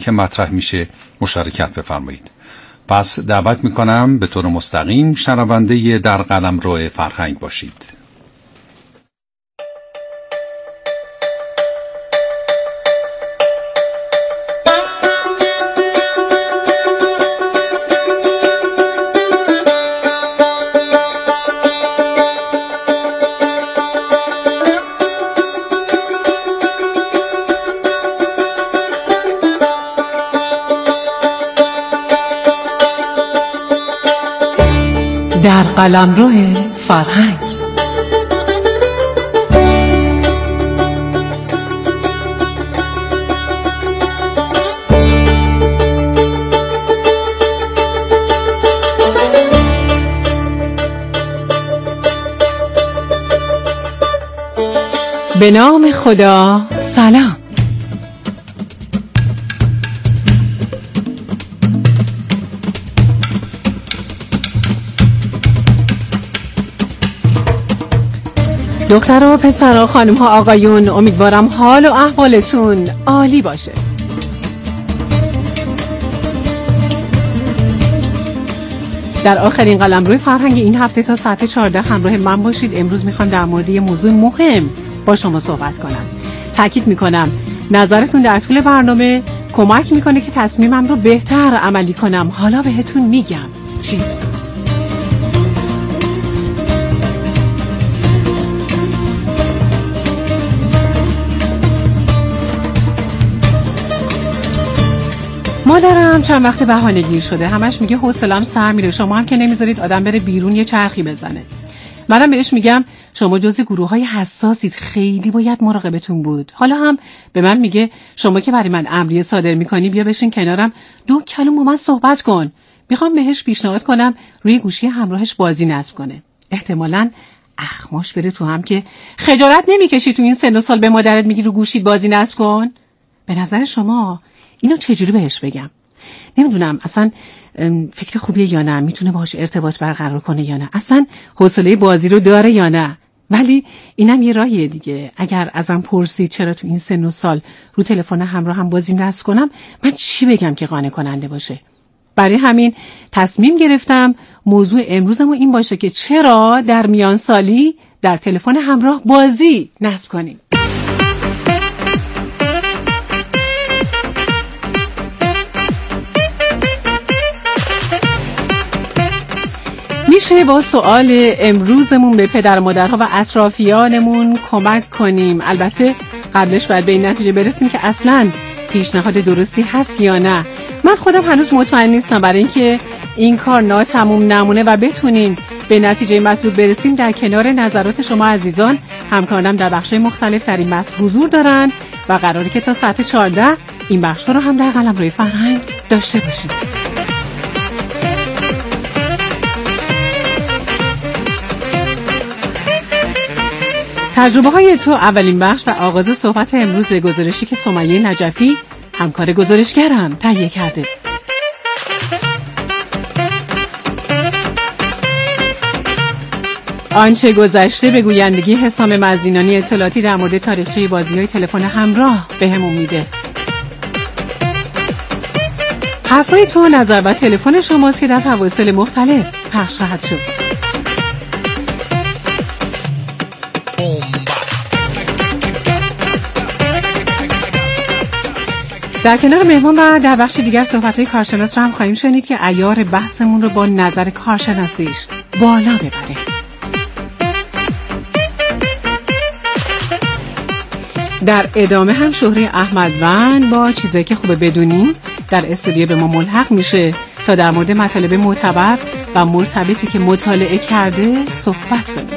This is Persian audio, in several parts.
که مطرح میشه مشارکت بفرمایید. پس دعوت میکنم به طور مستقیم شنونده در قلمرو فرهنگ باشید. در قلمرو فرهنگ. به نام خدا. سلام. دخترها و پسرها، خانمها، آقایون، امیدوارم حال و احوالتون عالی باشه. در آخرین قلمروی فرهنگ این هفته تا ساعت 14 همراه من باشید. امروز میخوام در مورد یه موضوع مهم با شما صحبت کنم. تاکید میکنم نظرتون در طول برنامه کمک میکنه که تصمیمم رو بهتر عملی کنم. حالا بهتون میگم چی؟ مادرم چند وقت بهانه‌گیر شده، همش میگه حوصله‌ام سر میره، شما هم که نمیذارید آدم بره بیرون یه چرخی بزنه. منم بهش میگم شما جزء گروه‌های حساسید، خیلی باید مراقبتون بود. حالا هم به من میگه شما که برای من امریه صادر میکنی بیا بشین کنارم 2 کلمه با من صحبت کن. میخوام بهش پیشنهاد کنم روی گوشی همراهش بازی نصب کنه. احتمالاً اخماش بره تو هم که خجالت نمیکشی تو این سن و سال به مادرت میگی رو گوشیت بازی نصب کن. به نظر شما اینو چجوری بهش بگم؟ نمیدونم اصلا فکر خوبیه یا نه، میتونه باهاش ارتباط برقرار کنه یا نه، اصلا حوصله بازی رو داره یا نه. ولی اینم یه راهیه دیگه. اگر ازم پرسید چرا تو این سن و سال رو تلفن همراه هم بازی نصب کنم، من چی بگم که قانع کننده باشه؟ برای همین تصمیم گرفتم موضوع امروزمون این باشه که چرا در میان سالی در تلفن همراه بازی نصب کنیم. میشه با سوال امروزمون به پدر و مادرها و اطرافیانمون کمک کنیم. البته قبلش باید به این نتیجه برسیم که اصلاً پیشنهاد درستی هست یا نه. من خودم هنوز مطمئن نیستم. برای اینکه این کار ناتموم نمونه و بتونیم به نتیجه مطلوب برسیم، در کنار نظرات شما عزیزان همکارانم در بخش‌های مختلف در این بحث حضور دارن و قراره که تا ساعت 14 این بخش‌ها رو هم در قلمروی فرهنگ داشته باشیم. تجربه های تو اولین بخش و آغاز صحبت امروز گزارشی که سمیه نجفی همکار گزارشگرم تهیه کرده. آنچه گذشته به گویندگی حسام مزینانی اطلاعاتی در مورد تاریخچه بازی‌های تلفن همراه بهمون میده. حرفای تو، نظر و تلفن شماست که در فواصل مختلف پخش خواهد شد. در کنار مهمان و در بخش دیگر صحبت‌های کارشناس رو هم خواهیم شنید که عیار بحثمون رو با نظر کارشناسیش بالا ببره. در ادامه هم شهری احمدوند با چیزایی که خوبه بدونیم در استودیو به ما ملحق میشه تا در مورد مطالب معتبر و مرتبطی که مطالعه کرده صحبت کنیم.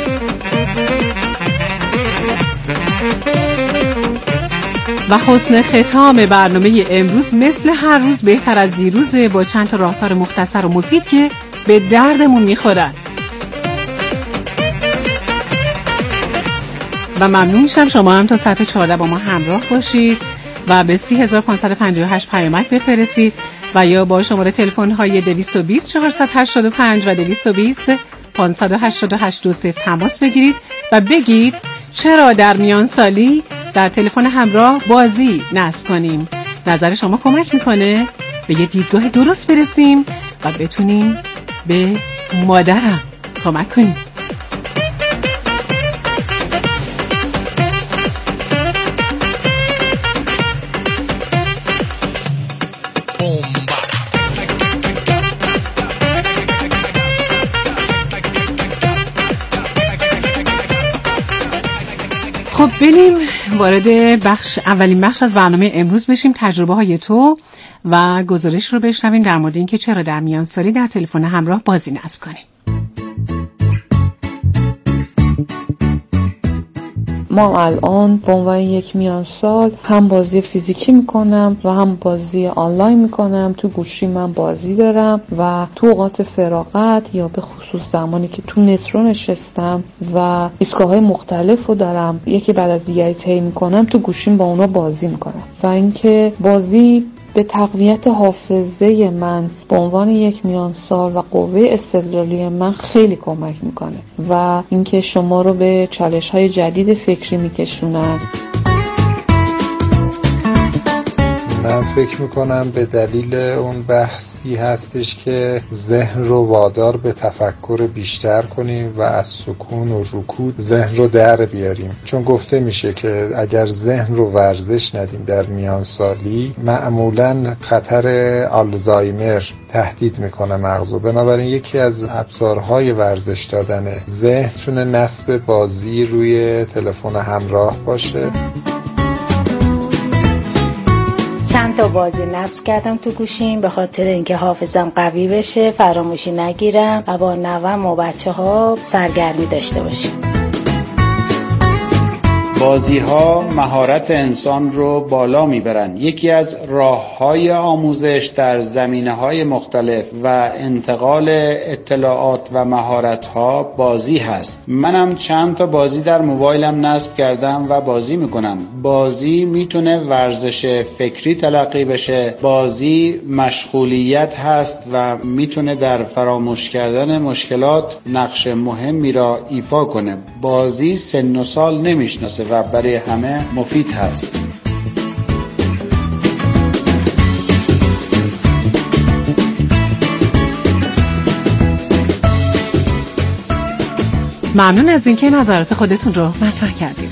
و حسن ختام برنامه امروز مثل هر روز بهتر از دیروزه با چند تا راهکار مختصر و مفید که به دردمون میخورن. و ممنون میشم شما هم تا ساعت 14 با ما همراه باشید و به 3558 پیامک بفرستید و یا با شماره تلفن های 220 485 و 220 588 20 تماس بگیرید و بگید چرا در میان سالی در تلفن همراه بازی نصب کنیم. نظر شما کمک میکنه به یه دیدگاه درست برسیم و بتونیم به مادرم کمک کنیم. خب بریم وارد اولین بخش از برنامه امروز بشیم، تجربه های تو و گزارش رو بشنویم در مورد اینکه چرا در میان سالی در تلفن همراه بازی نصب کنیم. ما الان به عنوان یک میان سال هم بازی فیزیکی میکنم و هم بازی آنلاین میکنم. تو گوشی من بازی دارم و تو اوقات فراغت یا به خصوص زمانی که تو مترو نشستم و ایستگاه‌های مختلف رو دارم یکی بعد از دیگری طی میکنم، تو گوشیم با اونا بازی میکنم و اینکه بازی به تقویت حافظه من به عنوان یک میانسال و قوه استدلالی من خیلی کمک میکنه و اینکه شما رو به چالش‌های جدید فکری میکشونن. من فکر میکنم به دلیل اون بحثی هستش که ذهن رو وادار به تفکر بیشتر کنیم و از سکون و رکود ذهن رو در بیاریم، چون گفته میشه که اگر ذهن رو ورزش ندیم در میان سالی معمولاً خطر آلزایمر تهدید میکنه مغزو. بنابراین یکی از ابزارهای ورزش دادن ذهن تونه نصب بازی روی تلفن همراه باشه. چند تا بازی نصب کردم تو گوشیم به خاطر اینکه حافظم قوی بشه، فراموشی نگیرم و با نوه‌م و بچه‌ها سرگرمی داشته باشیم. بازی‌ها مهارت انسان رو بالا میبرن. یکی از راه‌های آموزش در زمینه‌های مختلف و انتقال اطلاعات و مهارت‌ها بازی هست. منم چند تا بازی در موبایلم نصب کردم و بازی میکنم. بازی میتونه ورزش فکری تلقی بشه. بازی مشغولیت هست و میتونه در فراموش کردن مشکلات نقش مهمی را ایفا کنه. بازی سن و سال نمیشناسه و برای همه مفید هست. ممنون از اینکه نظرات خودتون رو مطرح کردید.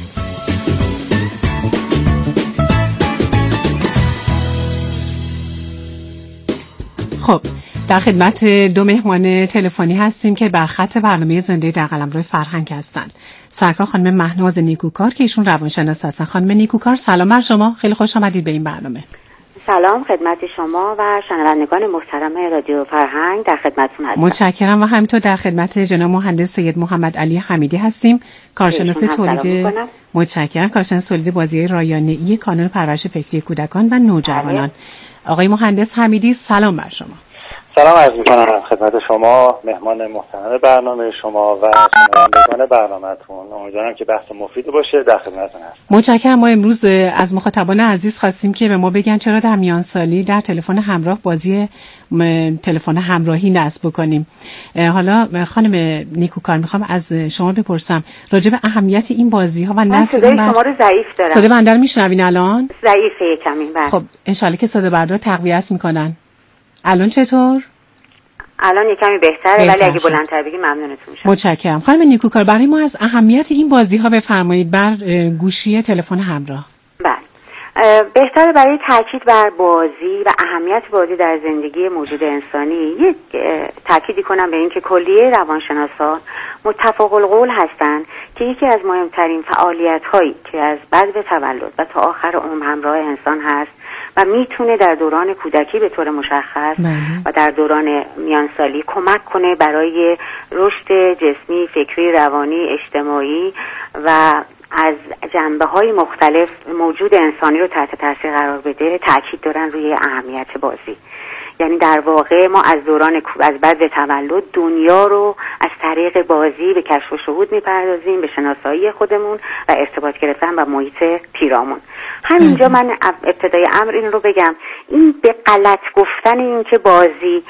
خب در خدمت دو مهمان تلفنی هستیم که بر خط برنامه زنده در قلمرو فرهنگ هستند. سرکار خانم مهناز نیکوکار که ایشون روانشناس هستن. خانم نیکوکار سلام بر شما، خیلی خوش آمدید به این برنامه. سلام خدمت شما و شنوندگان محترم رادیو فرهنگ، در خدمتتون هستم. متشکرم و همینطور در خدمت جناب مهندس سید محمد علی حمیدی هستیم، کارشناس تولید. متشکرم، کارشناس تولید بازی‌های رایانه‌ای کانون پرورش فکری کودکان و نوجوانان. آقای مهندس حمیدی سلام بر شما. سلام عرض می‌کنم خدمت شما، مهمان محترم برنامه شما و شنوندگان برنامه‌تون. امیدوارم که بحث مفید باشه. در خدمتتون هستم. متشکرم. ما امروز از مخاطبان عزیز خواستیم که به ما بگن چرا در میان سالی در تلفن همراه بازی تلفن همراهی نصب بکنیم. حالا خانم نیکوکار میخوام از شما بپرسم راجع به اهمیت این بازی‌ها و نصب صدای شما رو ضعیف دارم. صدای بنده رو میشنوین الان؟ ضعیفه کمی. بله. خب ان شاءالله که صدا بردار تقویت میکنن. الان چطور؟ الان یکمی بهتره ولی اگه بلندتر بگی ممنونتون میشم. متشکرم. خانم نیکوکار برای ما از اهمیت این بازی‌ها بفرمایید بر گوشی تلفن همراه. بله. بهتره برای تاکید بر بازی و اهمیت بازی در زندگی موجود انسانی یک تاکیدی کنم به این که کلیه روانشناسان متفق القول هستند که یکی از مهمترین فعالیت‌هایی که از بعد تولد و تا آخر عمر همراه انسان هست و میتونه در دوران کودکی به طور مشخص و در دوران میانسالی کمک کنه برای رشد جسمی، فکری، روانی، اجتماعی و از جنبه‌های مختلف موجود انسانی رو تحت تاثیر قرار بده، تاکید دارن روی اهمیت بازی. یعنی در واقع ما از بعد تولد دنیا رو از طریق بازی به کشف و شهود میپردازیم، به شناسایی خودمون و ارتباط گرفتن با محیط پیرامون. همینجا من ابتدای امر این رو بگم، این به غلط گفتن این که بازی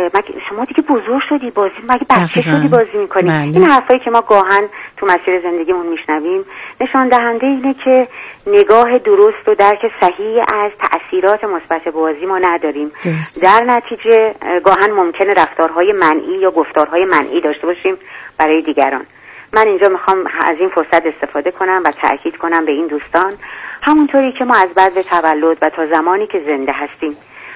شما دیگه بزرگ شدی بازی، مگه بچه شدی بازی میکنی، این حرفایی که ما گاهن تو مسیر زندگیمون میشنویم نشان دهنده اینه که نگاه درست و درک صحیح از تأثیرات مثبت بازی ما نداریم. در نتیجه گاهن ممکنه رفتارهای منعی یا گفتارهای منعی داشته باشیم برای دیگران. من اینجا میخوام از این فرصت استفاده کنم و تأکید کنم به این دوستان، همونطوری که ما از بعد تولد و تا زمانی که زنده هستیم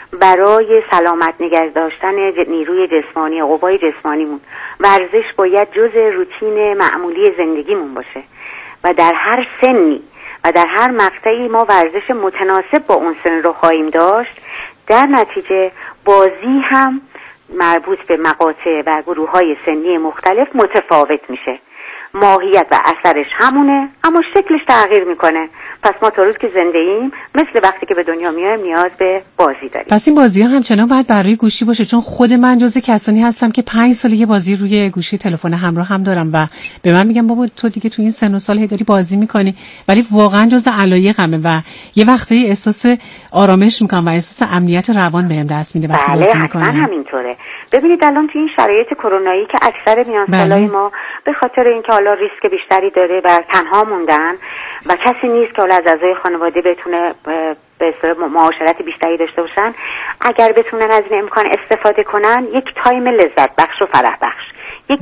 برای سلامت نگه داشتن نیروی جسمانی، قوای جسمانیمون ورزش باید جزء روتین معمولی زندگیمون باشه و در هر سنی و در هر مقطعی ما ورزش متناسب با اون سن رو خواهیم داشت. در نتیجه بازی هم مربوط به مقاطع و گروه‌های سنی مختلف متفاوت میشه. ماهیت و اثرش همونه اما شکلش تغییر میکنه. پس ما تا روز که زنده ایم مثل وقتی که به دنیا میایم نیاز به بازی داریم. پس این بازی ها همچنان باید برای گوشی باشه، چون خود من جزو کسانی هستم که 5 سال یه بازی روی گوشی تلفن همراه هم دارم و به من میگم بابا تو دیگه تو این سن و سال هی داری بازی میکنی، ولی واقعا جزو علایقمه و یه وقتی احساس آرامش میکنم و احساس امنیت روان بهم دست میده وقتی بازی میکنم. بله همینطوره. ببینید الان تو این شرایط کرونایی که اکثر میانسالای ما به خاطر اینکه حالا ریسک بیشتری داره و تنها موندن و کسی نیست که حالا از اعضای خانواده بتونه به اصطلاح معاشرت بیشتری داشته باشن، اگر بتونن از این امکان استفاده کنن یک تایم لذت بخش و فرح بخش، یک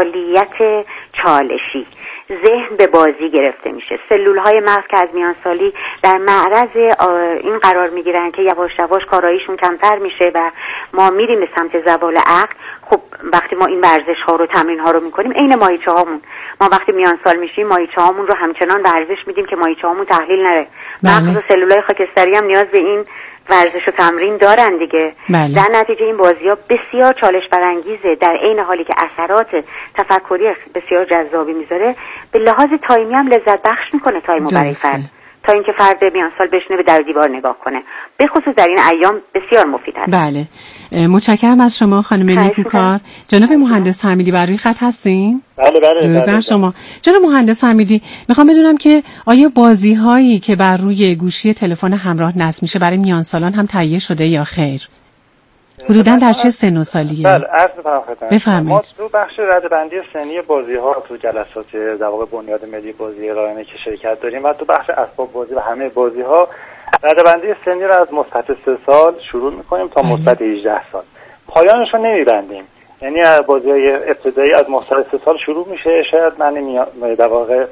فعالیت چالشی، ذهن به بازی گرفته میشه. سلولهای مغز که از میانسالی در معرض این قرار میگیرن که یواش یواش کاراییشون کمتر میشه و ما میریم به سمت زوال عقل. خب وقتی ما این ورزش ها رو تمرین ها رو میکنیم عین ماهیچه هامون، ما وقتی میانسال میشیم ماهیچه هامون رو همچنان ورزش میدیم که ماهیچه هامون تحلیل نره. مغز و سلولهای خاکستری هم نیاز به این ورزش و تمرین دارن دیگه. در نتیجه این بازی‌ها بسیار چالش برانگیزه، در عین حالی که اثرات تفکری بسیار جذابی میذاره، به لحاظ تایمی هم لذت بخش میکنه تایمو برای فرد، تا اینکه فرد میانسال بشینه به در دیوار نگاه کنه. به خصوص در این ایام بسیار مفید هست. بله متشکرم از شما خانم نیکوکار. جناب مهندس حمیدی بر خط هستین؟ بله. شما جناب مهندس حمیدی، میخوام بدونم که آیا بازی هایی که بر روی گوشی تلفن همراه نصب میشه برای میانسالان هم تهیه شده یا خیر؟ حدوداً در چه سن و سالیه؟ بله عرض می‌کنم خدمتتون. بفرمایید. ما تو بخش رده‌بندی سنی بازی‌ها تو جلسات در واقع بنیاد ملی بازی رایانه که شرکت داریم و تو بخش اسباب بازی و همه بازی‌ها رده‌بندی سنی رو از مثبت 3 سال شروع می‌کنیم تا مثبت 18 سال. پایانش رو نمی‌بندیم. یعنی بازی‌های ابتدایی از مثبت 3 سال شروع میشه، شاید من در واقع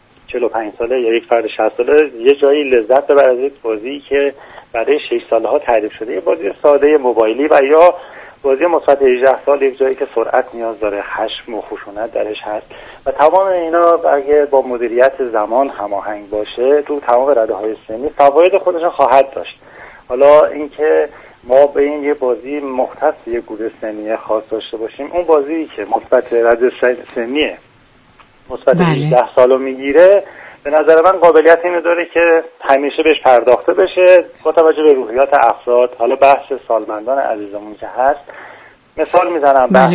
45 ساله یا یک فرد 60 ساله یه جایی لذت ببره از یک بازی که برای 6 ساله‌ها تعریف شده، یه بازی ساده موبایلی و یا بازی مثبت 18 سال یک جایی که سرعت نیاز داره، خشم و خشونت درش هست و تمام اینا اگه با مدیریت زمان هماهنگ باشه تو تمام رده‌های سنی فواید خودش خواهد داشت. حالا اینکه ما به این یه بازی مختص یه گروه سنی خاص داشته باشیم، اون بازی که مثبت رده سنیه مثبت 18 سالو میگیره، به نظر من قابلیت اینو داره که همیشه بهش پرداخته بشه با توجه به روحیات افراد. حالا بحث سالمندان عزیزمون که هست، مثال میزنم بحث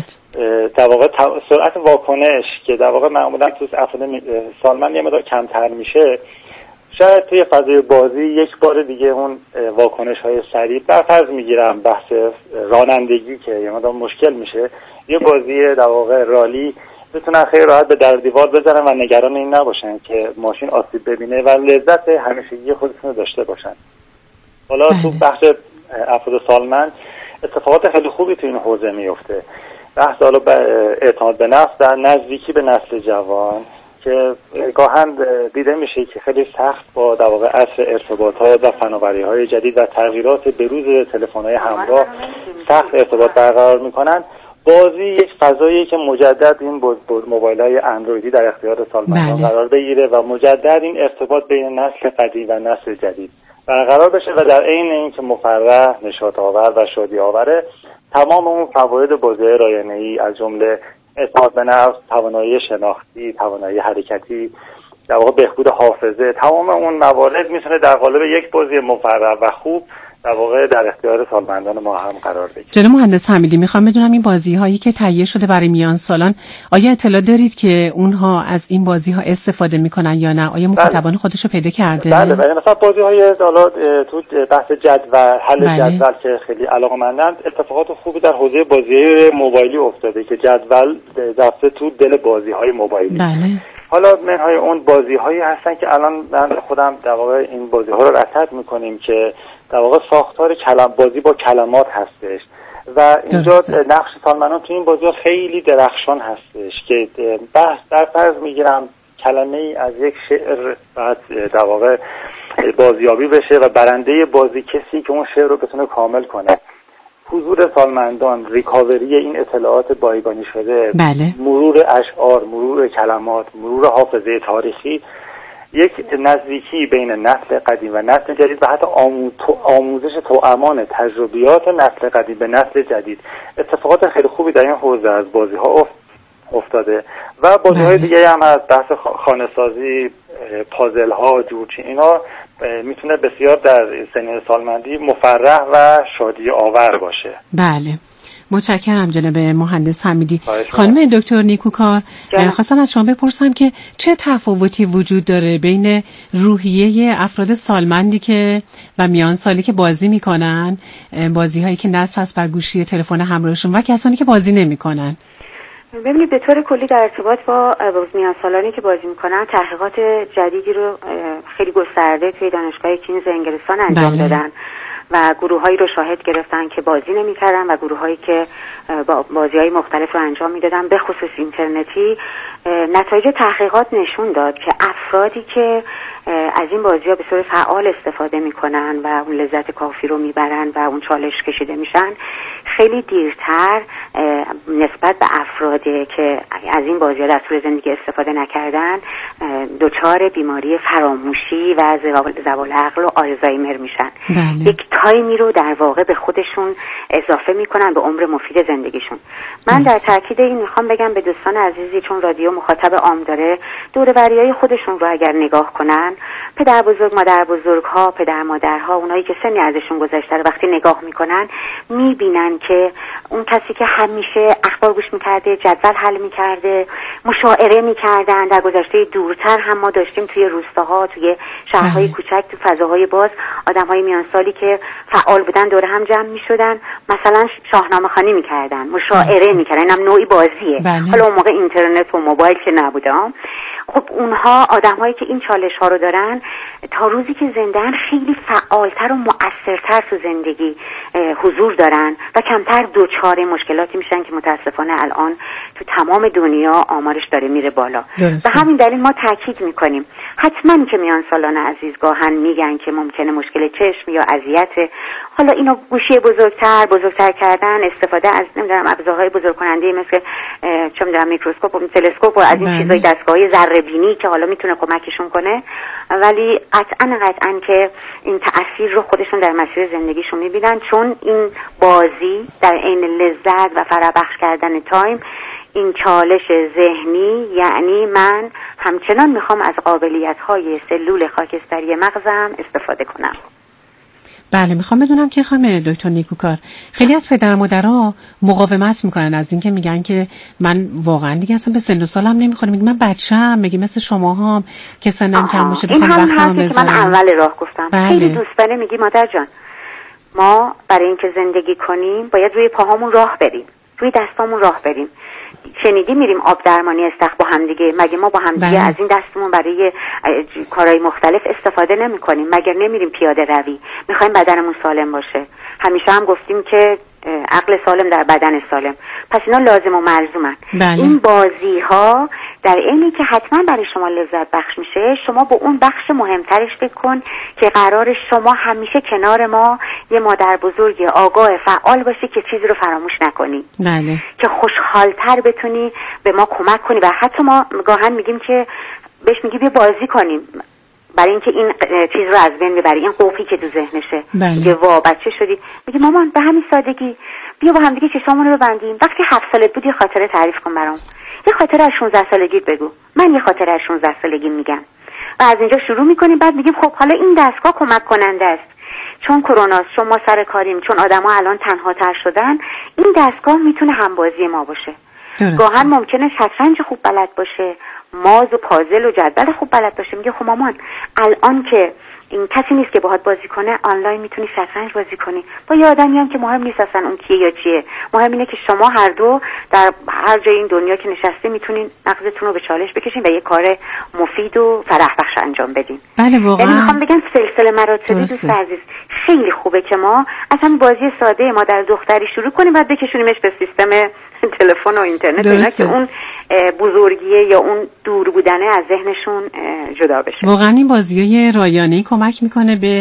در واقع سرعت واکنش که در واقع معمولا تو افراد سالمند یه مقدار کمتر میشه، شاید توی فضای بازی یک بار دیگه اون واکنش های سریع برفرض میگیرم بحث رانندگی که یه مقدار مشکل میشه، یه بازی در واقع رالی بتونن خیلی راحت به در دیوار بزنن و نگران این نباشن که ماشین آسیب ببینه و لذت همیشگی خودشون رو داشته باشن. حالا تو بخش افراد سالمند اتفاقات خیلی خوبی تو این حوزه میفته. بحث حالا اعتماد به نفس در نزدیکی به نسل جوان که گاهن دیده میشه که خیلی سخت با در واقع عصر ارتباطات و فناوری‌های جدید و تغییرات بروز تلفن‌های همراه سخت ارتباط برقرار میکنن. بازی یک فضاییه که مجدد این موبایل‌های اندرویدی در اختیار سالمندان قرار بگیره و مجدد این ارتباط بین نسل قدیم و نسل جدید برقرار بشه و در عین اینکه مفرح، نشاط‌آور و شادی‌آوره، تمام اون فواید بازی‌های رایانه‌ای از جمله اعتماد به نفس، توانایی شناختی، توانایی حرکتی، در واقع بهبود حافظه، تمام اون موارد میتونه در قالب یک بازی مفرح و خوب در واقع در اختیار سالمندان ما هم قرار بگیره. جناب مهندس حمیدی، میخوام بدونم این بازی هایی که تهیه شده برای میان سالان، آیا اطلاع دارید که اونها از این بازی ها استفاده میکنن یا نه؟ آیا مخاطبان خودشو پیدا کرده؟ بله مثلا بازی های حالا تو بحث جدول، حل جدول که خیلی علاقه‌مندند، اتفاقات خوبی در حوزه بازی موبایلی افتاده که جدول رفته تو دل بازی های موبایلی. بله. حالا منهای اون بازی هایی هستن که الان من خودم در واقع این بازی ها رو رصد میکنیم که در واقع ساختار بازی با کلمات هستش و اینجا نقش سالمندان تو این بازی ها خیلی درخشان هستش که بحث در فرض میگیرم کلمه ای از یک شعر بعد در واقع بازیابی بشه و برنده بازی کسی که اون شعر رو بتونه کامل کنه. حضور سالمندان، ریکاوری این اطلاعات بایگانی شده، بله. مرور اشعار، مرور کلمات، مرور حافظه تاریخی، یک نزدیکی بین نسل قدیم و نسل جدید و حتی آموزش توامان تجربیات نسل قدیم به نسل جدید. اتفاقات خیلی خوبی در این حوزه از بازی ها افتاده و بازی های دیگه هم از بحث خانه سازی، پازل ها، جورچین، اینا میتونه بسیار در سن سالمندی مفرح و شادی آور باشه. بله، متشکرم جناب مهندس حمیدی. خانم دکتر نیکوکار، خواستم از شما بپرسم که چه تفاوتی وجود داره بین روحیه افراد سالمندی که و میان سالی که بازی میکنن، بازی هایی که نصب هست بر گوشی تلفن همراهشون، و کسانی که بازی نمیکنن؟ ببینید به طور کلی در ارتباط با میان سالانی که بازی میکنن تحقیقات جدیدی رو خیلی گسترده توی دانشگاه کینز انگلستان انجام دادن و گروه‌هایی رو شاهد گرفتن که بازی نمی‌کردن و گروه‌هایی که بازی‌های مختلف رو انجام می‌دادن، به خصوص اینترنتی. نتایج تحقیقات نشون داد که افرادی که از این بازی‌ها به صورت فعال استفاده می‌کنن و اون لذت کافی رو می‌برن و اون چالش کشیده میشن، خیلی دیرتر نسبت به افرادی که از این بازی‌ها در طول زندگی استفاده نکردن دچار بیماری فراموشی و زوال عقل و آلزایمر میشن. یک تایمی رو در واقع به خودشون اضافه میکنن به عمر مفید زندگیشون. من در تاکید این میخوام بگم به دوستان عزیزی، چون رادیو مخاطب عام داره، دور و بریای خودشون رو اگر نگاه کنن، پدر بزرگ، مادر بزرگ ها، پدر مادرها، اونایی که سنی ازشون گذشته رو وقتی نگاه میکنن میبینن که اون کسی که همیشه اخبار گوش میکرده، جدول حل میکرده، مشاعره میکردن، در گذشته دورتر هم ما داشتیم توی روستاها، توی شهرهای کوچک، تو فضاهای باز، آدمهای میان سالی که فعال بودن دور هم جمع میشدن، مثلا شاهنامه خوانی میکردن، مشاعره میکردن، اینم نوعی بازیه. حالا اون موقع اینترنت و موبایل که نبوده. خب اونها آدم‌هایی که این چالش‌ها رو دارن تا روزی که زنده‌اند خیلی فعالتر و مؤثرتر تو زندگی حضور دارن و کمتر دوچار مشکلاتی میشن که متاسفانه الان تو تمام دنیا آمارش داره میره بالا. و همین دلیل ما تاکید میکنیم حتما که میان سالان عزیز گاهن میگن که ممکنه مشکل چشم یا اذیت، حالا اینو گوشی بزرگتر کردن، استفاده از نمیدونم ابزارهای بزرگکننده مثل چه میدونم میکروسکوپ و تلسکوپ و از این چیزای دستگاه‌های ذره‌بینی که حالا میتونه کمکشون کنه، ولی قطعاً که این تأثیر رو خودشون در مسیر زندگیشون میبینن، چون این بازی در عین لذت و فرابخش کردن تایم، این چالش ذهنی، یعنی من همچنان میخوام از قابلیت‌های سلول خاکستری مغزم استفاده کنم. بله، میخوام بدونم که خانم دکتر نیکوکار، خیلی از پدر مادرها مقاومت میکنن از این که میگن که من واقعا دیگه اصلا به سن و سالم نمیخوره، میگه من بچه‌ام، میگه مثل شماها که سنم کم باشه بخوام وقتمو بذارم. من اول راه گفتم. خیلی دوستانه میگی مادر جان، ما برای اینکه زندگی کنیم باید روی پاهامون راه بریم، روی دستامون راه بریم. شنیدی میریم آب درمانی استخ با هم دیگه، مگه ما با هم دیگه از این دستمون برای کارهای مختلف استفاده نمی کنیم؟ مگر نمیریم پیاده روی؟ میخوایم بدنمون سالم باشه. همیشه هم گفتیم که عقل سالم در بدن سالم، پس اینا لازم و ملزومن. این بازی ها در اینی که حتما برای شما لذت بخش میشه، شما با اون بخش مهمترش فکر کن که قرار شما همیشه کنار ما یه مادر بزرگ آگاه فعال باشی که چیزی رو فراموش نکنی. که خوشحالتر بتونی به ما کمک کنی. و حتی ما گاهن میگیم که بهش میگی بیا بازی کنیم برای اینکه این چیز رو از بین ببری، این قوفی که تو ذهنشه. میگه وا بچه شدی، میگه مامان به همین سادگی بیا با هم دیگه چشامون رو ببندیم، وقتی 7 سالت بودی خاطره تعریف کن برام، یه خاطره از 16 سالگیت بگو، من یه خاطره از 16 سالگی میگم. و از اینجا شروع میکنیم. بعد میگیم خب حالا این دستگاه کمک کننده است، چون کروناست، چون ما سر کاریم، چون آدما الان تنها تر شدن، این دستگاه میتونه همبازی ما باشه. گاهن ممکنه شطرنج خوب بلد باشه، ماز و پازل و جدول خوب بلد باشه. میگه خب مامان الان که این کسی نیست که باهات بازی کنه، آنلاین میتونی شطرنج بازی کنی با یه آدمی هم که مهم نیست اصلا اون کیه یا چیه، مهم اینه که شما هر دو در هر جای این دنیا که نشسته میتونین مغزتون رو به چالش بکشین و یه کار مفید و فرح بخش انجام بدین. بله واقعا. یعنی میخوام بگم سلسله مراتبی دوست عزیز خیلی خوبه که ما از همین بازی ساده مادر دختری شروع کنیم بعد بکشونیمش به سیستم تلفن و اینترنت، اینا که اون بزرگیه یا اون دور بودنه از ذهنشون جدا بشه. واقعا این بازیای رایانه‌ای کمک میکنه به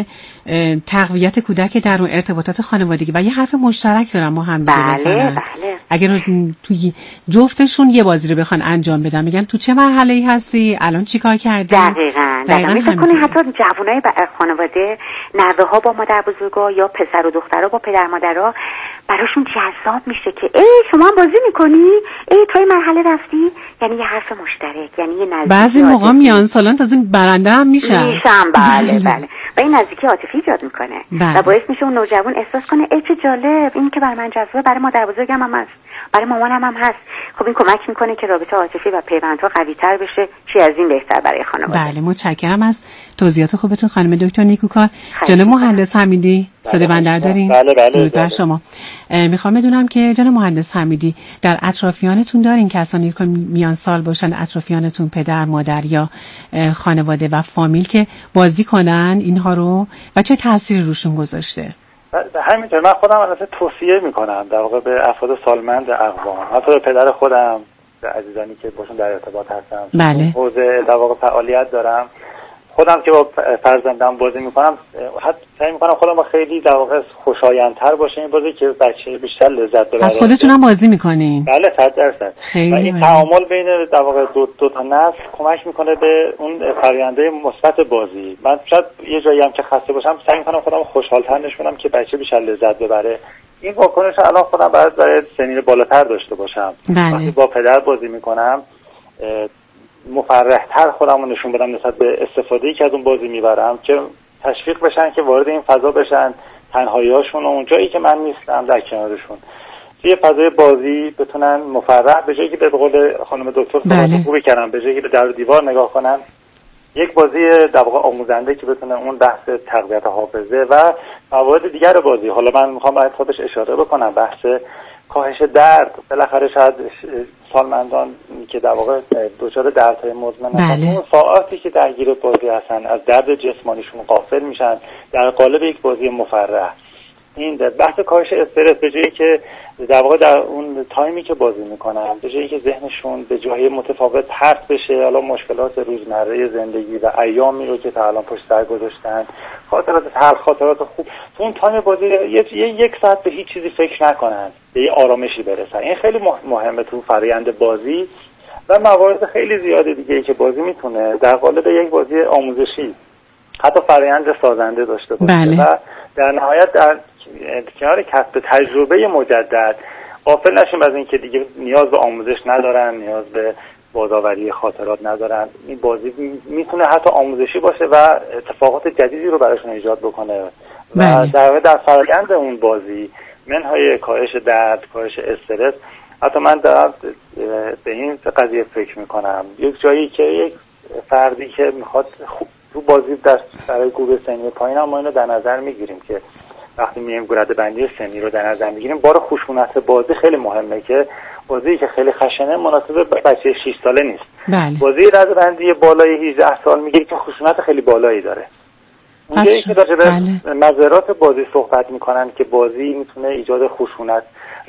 تقویت کودک در اون ارتباطات خانوادگی. و یه حرف مشترک دارم ما هم دیگه بزنن. بله. اگر توی جفتشون یه بازی رو بخوان انجام بدن، میگن تو چه مرحله‌ای هستی، الان چیکار کردی؟ دقیقاً می‌کنه. حتی جوانای خانواده، نوه‌ها با مادر بزرگا یا پسر و دخترها با پدر مادرها، براشون جذاب میشه که شما هم بازی میکنی؟ توی مرحله رفتی؟ یعنی یه حرف مشترک، یعنی یه نزدیکی. بعضی موقع میان سالن تازه برنده هم میشن. بله. و این نزدیکی عاطفی ایجاد میکنه و باعث میشه اون نوجوان احساس کنه چه جالب، این که برای من جذابه برای مادر بزرگم هم هست، برای مامانم هم هست. خب این کمک میکنه که رابطه عاطفی و پیوندها قوی‌تر بشه. چی از این بهتر برای خانواده. بله متشکرم از توضیحات خوبتون خانم دکتر نیکوکار. جناب مهندس حمیدی صدا بندر دارین؟ بله. درود بر شما. میخوام بدونم که جناب مهندس حمیدی در اطرافیانتون دارین کسانی که میان سال باشن، اطرافیانتون پدر، مادر یا خانواده و فامیل که بازی کنن اینها رو و چه تأثیری روشون گذاشته؟ همینطور من خودم البته توصیه میکنم در واقع به افراد سالمند اقوام، حتی به پدر خودم، به عزیزانی که باشون در ارتباط هستم، بله. حوزه در واقع فعالیت دارم، خودم که با فرزندم بازی میکنم، حتی سعی میکنم خودم با خیلی در واقع خوشایندتر باشه این بازی که بچه بیشتر لذت ببره. پس خودتون هم بازی میکنین؟ بله 100%. و این تعامل بین در واقع دو تا نسل کمک میکنه به اون فراینده مثبت بازی. من شاید یه جایی هم که خسته باشم سعی میکنم خودم خوشحال‌تر نشونم که بچه بیشتر لذت ببره. این واکنش الان خودم برای سنین بالاتر داشته باشم. بله. وقتی با پدر بازی میکنم مفرح‌تر خودم رو نشون بدم نسبت به استفاده‌ای که از اون بازی میبرم، که تشویق بشن که وارد این فضا بشن، تنهایی‌هاشون و اون جایی که من نیستم در کنارشون توی فضای بازی بتونن مفرح، به جایی که به قول خانم دکتر بله. خوبی کردن، به جایی که به در و دیوار نگاه کنن، یک بازی در واقع آموزنده که بتونه اون بحث تقویت حافظه و موارد دیگر بازی، حالا من میخوام باید خودش اشاره بکنم، بحث کاهش درد. بالاخره شاید سالمندان که در واقع دچار دردهای مزمن هستن، اون ساعاتی که درگیر بازی هستن از درد جسمانیشون غافل میشن در قالب یک بازی مفرح. این بحث کاهش استرس، به جایی که در واقع در اون تایمی که بازی میکنن، به جایی که ذهنشون به جاهای متفاوت پرت بشه، حالا مشکلات روزمره زندگی و ایامی رو که تا الان پشت سر گذاشتن، خاطرات تلخ، خاطرات خوب، تو اون تایم بازی یک ساعت به هیچ چیزی فکر نکنن، به یه آرامشی برسن. این خیلی مهمه تو فرآیند بازی و موارد خیلی زیاده دیگه که بازی میتونه در قالب یک بازی آموزشی حتی فرآیند سازنده داشته باشه. بله. و در نهایت در کنار کسب تجربه مجدد غافل نشیم از این که دیگه نیاز به آموزش ندارن، نیاز به بازآوری خاطرات ندارن. این بازی میتونه حتی آموزشی باشه و اتفاقات جدیدی رو براشون ایجاد بکنه. و در فرآیند اون بازی منهای کاهش درد، کاهش استرس، حتی من دارم به این قضیه فکر میکنم، یک جایی که یک فردی که میخواد تو بازی برای گروه سنی پایین هم ما اینو در نظر میگیریم که وقتی میایم گرده بندی سنی رو در نظر میگیریم، بار خشونت بازی خیلی مهمه که بازی که خیلی خشنه مناسب بچه 6 ساله نیست. بله. بازی رده بندی بالای 18 سال میگه که خشونت خیلی بالایی داره. اونجایی که راجع به نظرات بازی صحبت میکنن که بازی میتونه ایجاد خشونت،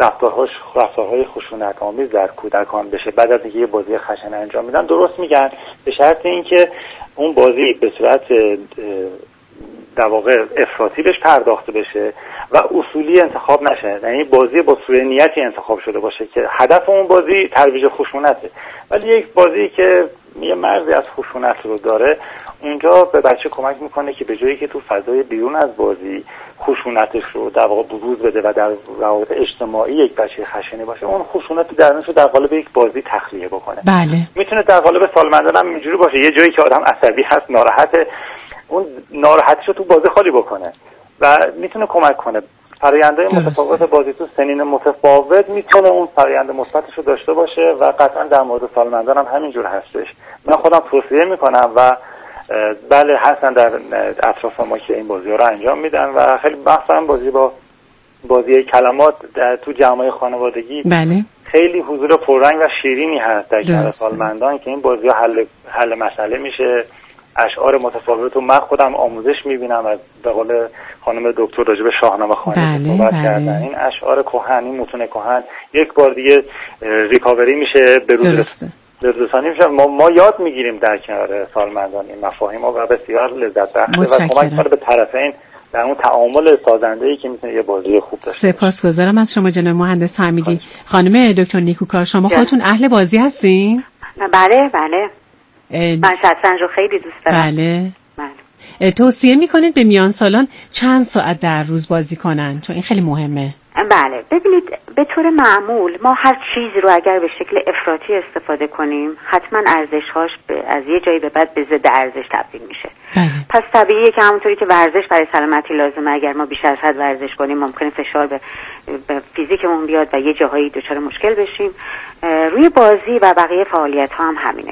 رفتارهای خشونت آمیز در کودکان بشه بعد از اینکه یه بازی خشن انجام میدن، درست میگن، به شرط اینکه اون بازی به صورت در واقع افراطی بهش پرداخته بشه و اصولی انتخاب نشه، یعنی بازی با سوء نیتی انتخاب شده باشه که هدف اون بازی ترویج خشونته. ولی یک بازی که یه مرزی از خشونت رو داره، اونجا به بچه کمک میکنه که به جایی که تو فضای بیرون از بازی خشونتش رو در واقع بروز بده و در روابط اجتماعی یک بچه خشنی باشه، اون خشونت درونش رو در قالب یک بازی تخلیه بکنه. بله. میتونه در قالب سالمندان هم اینجوری باشه، یه جایی که آدم عصبی هست، ناراحته، اون ناراحتیشو تو بازی خالی بکنه و میتونه کمک کنه. فرآیندهای متفاوت بازی تو سنین متفاوت میتونه اون فرآیند مثبتش رو داشته باشه و قطعا در مورد سالمندان هم همینجور هستش. من خودم توصیه میکنم و بله هستن در اطراف ما که این بازی ها رو انجام میدن و خیلی مثلا بازی کلمات تو جمعای خانوادگی بله. خیلی حضور پررنگ و شیرینی هست در کنار سالمندان که این بازی ها حل مسئله میشه. اشعار متفاوت و من خودم آموزش میبینم از به قول خانم دکتر راجع به شاهنامه خوانی صحبت کردن. این اشعار کهن، این متون کهن یک بار دیگه ریکاوری میشه، به روز رسانی میشه. ما یاد میگیریم در کنار سالمندان این مفاهیم و بسیار لذت بخشه و کمک کنه به طرفین در اون تعامل سازنده‌ای که میتونه یه بازی خوب داشته. سپاسگزارم از شما جناب مهندس حمیدی. خانم دکتر نیکوکار، شما خودتون اهل بازی هستین؟ بله. من شطرنج رو خیلی دوست دارم. بله. توصیه میکنید به میان سالان چند ساعت در روز بازی کنن؟ چون این خیلی مهمه. بله، ببینید به طور معمول ما هر چیزی رو اگر به شکل افراطی استفاده کنیم حتما ارزش‌هاش از یه جایی به بعد به ضد ارزش تبدیل میشه. بله. پس طبیعیه که همونطوری که ورزش برای سلامتی لازمه، اگر ما بیش از حد ورزش کنیم ممکنه فشار به فیزیکمون بیاد و یه جاهایی دچار مشکل بشیم. روی بازی و بقیه فعالیت‌ها هم همینه.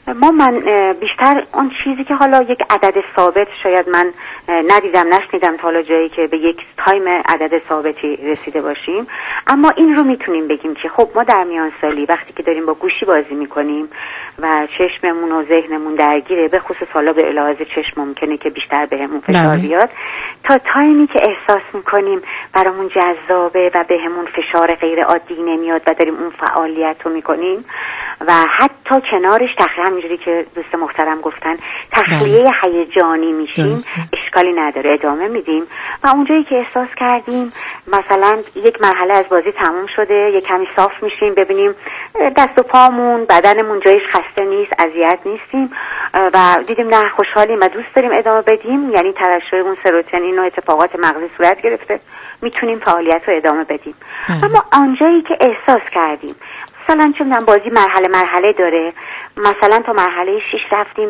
من بیشتر اون چیزی که حالا یک عدد ثابت شاید من ندیدم نشنیدم تا حالا جایی که به یک تایم عدد ثابتی رسیده باشیم، اما این رو میتونیم بگیم که خب ما در میان سالی وقتی که داریم با گوشی بازی میکنیم و چشممون و ذهنمون درگیره، به خصوص حالا به لحاظ چشم ممکنه که بیشتر بهمون فشار بیاد، تا تایمی که احساس میکنیم برامون جذابه و بهمون فشار غیر عادی نمیاد و داریم اون فعالیت رو میکنیم و حتی کنارش همینجوری که دوست محترم گفتن تخلیه هیجانی میشیم، اشکالی نداره، ادامه میدیم و اونجایی که احساس کردیم مثلا یک مرحله از بازی تموم شده، یک کمی صاف میشیم، ببینیم دست و پامون بدنمون جایش خسته نیست، اذیت نیستیم و دیدیم نه خوشحالیم و دوست داریم ادامه بدیم، یعنی ترشح اون سروتونین و اتفاقات مغزی صورت گرفته، میتونیم فعالیت رو ادامه بدیم. اما آنجایی که احساس کردیم مثلا چون بازی مرحله داره، مثلا تا مرحله 6 رفتیم،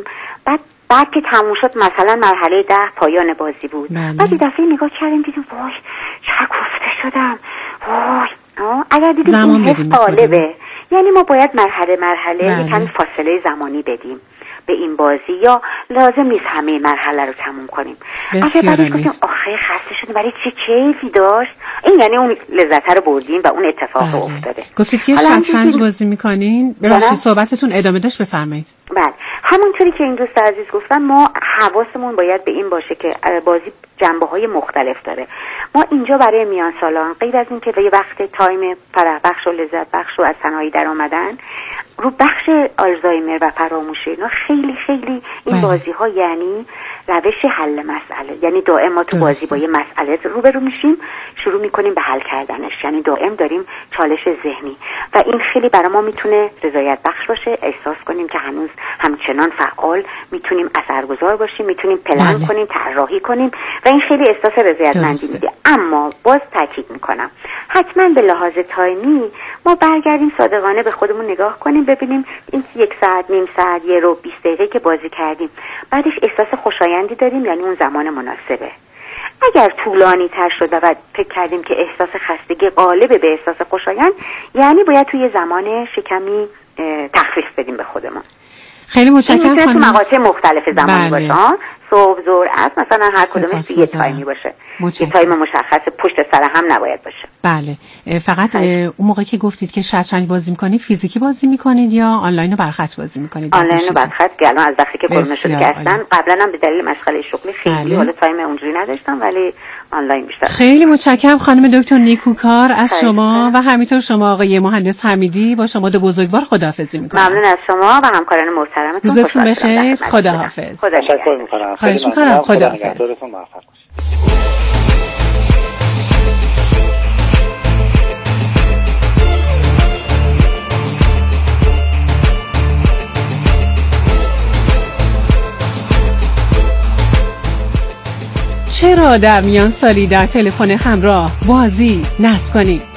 بعد که تموم شد مثلا مرحله 10 پایان بازی بود، بعد یه دفعه نگاه کردیم دیدیم وای چه گفته شدم، وای اگر دیدیم این حس طالبه، یعنی ما باید مرحله یک کمی فاصله زمانی بدیم به این بازی، یا لازم نیست همه مرحله رو تموم کنیم. اگه بعدش گفتیم آخه خسته شدیم ولی چه کیفی داشت، این یعنی اون لذت رو بردیم و اون اتفاق افتاده. گفتید که شطرنج بازی میکنین؟ ببخشید صحبتتون ادامه داشت، بفرمایید. بله، همونطوری که این دوست عزیز گفتن ما حواسمون باید به این باشه که بازی جنبه‌های مختلف داره. ما اینجا برای میان سالان غیر از این که به وقت تایم فرح بخش و لذت بخش و از تنهایی در آمدن، رو بخش آلزایمر و فراموشی اینا خیلی خیلی این بازی ها یعنی روش حل مسئله، یعنی دائم ما تو بازی با یه مسئله روبرو میشیم، شروع میکنیم به حل کردنش، یعنی دائم داریم چالش ذهنی و این خیلی برای ما میتونه رضایت بخش باشه، احساس کنیم که هنوز همچنان فعال میتونیم اثرگذار باشیم، میتونیم پلن کنیم، طراحی کنیم و این خیلی احساس رضایتمندی میده. اما باز تاکید میکنم حتما به لحاظ تایمی ما برگردیم صادقانه به خودمون نگاه کنیم، ببینیم این 1 ساعت، نیم ساعت، 1 رو 20 دقیقه که بازی کردیم بعدش احساس خوشایندی داریم، یعنی اون زمان مناسبه. اگر طولانی تر شده و فکر کردیم که احساس خستگی غالبه به احساس خوشایند، یعنی باید توی زمان شکمی تخفیف بدیم به خودمون. خیلی متشکرم خانم. تو مقاطع مختلف زمانی باشه، صبح، ظهر، عصر، مثلا هر کدومش یه تایمی باشه. یه تایم مشخص پشت سر هم نباید باشه. بله، فقط اون موقعی که گفتید که شطرنج بازی می‌کنید، فیزیکی بازی می‌کنید یا آنلاین و برخط بازی می‌کنید؟ آنلاین و برخط، که الان از وقتی که کرونا شروع کردن، قبلا هم به دلیل مشغله شغلی خیلی حالا تایم اونجوری نداشتم، ولی آنلاین بیشتر. خیلی متشکرم خانم دکتر نیکوکار از شما و همینطور شما آقای مهندس حمیدی. با شما دو بزرگوار خداحافظی می‌کنم. ممنون از شما و همکاران محترمتون. روزتون بخیر. خداحافظ. تشکر می‌کنم. خواهش میکنم. خداحافظ. چرا در میان سالی در تلفن همراه بازی نصب کنیم؟